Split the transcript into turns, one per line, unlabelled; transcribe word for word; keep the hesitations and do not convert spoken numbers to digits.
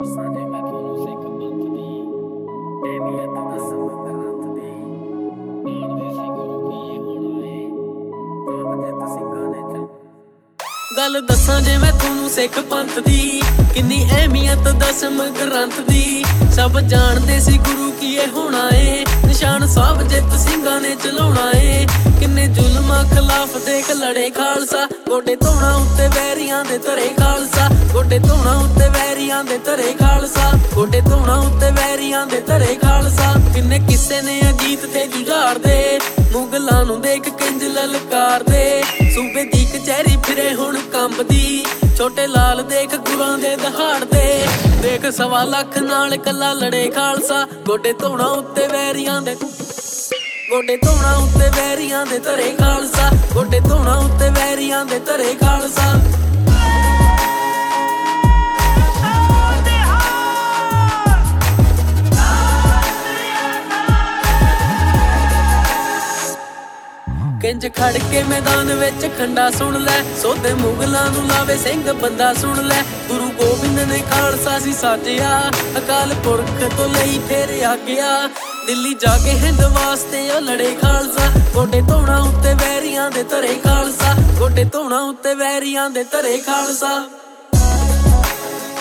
ਸਾਡੇ ਮੈਂ ਤੁਹਾਨੂੰ ਸਿੱਖ ਪੰਥ ਦੀ ਅਹਿਮੀਅਤ ਦੱਸਾਂ ਗ੍ਰੰਥ ਦੀ। ਜਾਣਦੇ ਸੀ ਗੁਰੂ ਕੀ ਇਹ ਹੋਣਾ ਏ, ਆਪ ਜਿੱਤ ਸਿੰਘਾਂ ਨੇ ਚੱਲ। ਗੱਲ ਦੱਸਾਂ ਜੇ ਮੈਂ ਤੁਹਾਨੂੰ ਸਿੱਖ ਪੰਥ ਦੀ, ਕਿੰਨੀ ਅਹਿਮੀਅਤ ਦਸਮ ਗ੍ਰੰਥ ਦੀ। ਸਭ ਜਾਣਦੇ ਸੀ ਗੁਰੂ ਕੀ ਇਹ ਹੋਣਾ ਏ, ਨਿਸ਼ਾਨ ਸਭ ਜਿੱਤ ਸਿੰਘਾਂ ਨੇ ਚਲਾਉਣਾ ਏ। ਕਿੰਨੇ ਜ਼ੁਲਮਾਂ ਖਿਲਾਫ ਦੇਖ ਲੜੇ ਖਾਲਸਾ, ਗੋਡੇ ਧੋਣਾ ਉੱਤੇ ਵੈਰੀਆਂ ਦੇ ਧਰੇ ਖਾਲਸਾ। ਗੋਡੇ ਧੋਣਾ ਉੱਤੇ ਵੈਰੀਆਂ ਦੇ ਧਰੇ ਖਾਲਸਾ, ਗੋਡੇ ਧੋਣਾ ਉੱਤੇ ਵੈਰੀਆਂ ਦੇ ਧਰੇ ਖਾਲਸਾ। ਕਿੰਨੇ ਕਿਸੇ ਨੇ ਅਜੀਤ ਤੇ ਜੁਝਾਰਦੇ, ਮੁਗਲਾਂ ਨੂੰ ਦੇਖ ਕਿੰਜ ਲਲਕਾਰਦੇ। ਸੂਬੇ ਦੀ ਕਚਹਿਰੀ ਫਿਰੇ ਹੁਣ ਕੰਬਦੀ, ਛੋਟੇ ਲਾਲ ਦੇਖ ਗੁਰਾਂ ਦੇ ਦਹਾੜਦੇ। ਦੇਖ ਸਵਾ ਲੱਖ ਨਾਲ ਕੱਲਾ ਲੜੇ ਖਾਲਸਾ, ਗੋਡੇ ਧੋਣਾ ਉੱਤੇ ਵੈਰੀਆਂ ਦੇ ਗੋਡੇ ਧੋਣਾ ਉੱਤੇ ਵੈਰੀਆਂ ਦੇ ਧਰੇ ਖਾਲਸਾ। ਗੋਡੇ ਧੋਣਾ ਉੱਤੇ ਵੈਰੀਆਂ ਦੇ ਧਰੇ ਖਾਲਸਾ। ਕਿੰਜ ਖੜ ਕੇ ਮੈਦਾਨ ਵਿੱਚ ਖੰਡਾ ਸੁਣ ਲੈ, ਸੋਧੇ ਮੁਗਲਾਂ ਨੂੰ ਲਾਵੇ ਸਿੰਘ ਬੰਦਾ ਸੁਣ ਲੈ। ਗੁਰੂ ਗੋਬਿੰਦ ਨੇ ਖਾਲਸਾ ਸੀ ਸਾਜਿਆ, ਅਕਾਲ ਪੁਰਖ ਤੋਂ ਲਈ ਫੇਰ ਆਗਿਆ। ਦਿੱਲੀ ਜਾ ਕੇ ਹਿੰਦ ਵਾਸਤੇ ਉਹ ਲੜੇ ਖਾਲਸਾ, ਗੋਡੇ ਧੋਣਾ ਉੱਤੇ ਵੈਰੀਆਂ ਦੇ ਧਰੇ ਖਾਲਸਾ। ਗੋਡੇ ਧੋਣਾ ਉੱਤੇ ਵੈਰੀਆਂ ਦੇ ਧਰੇ ਖਾਲਸਾ।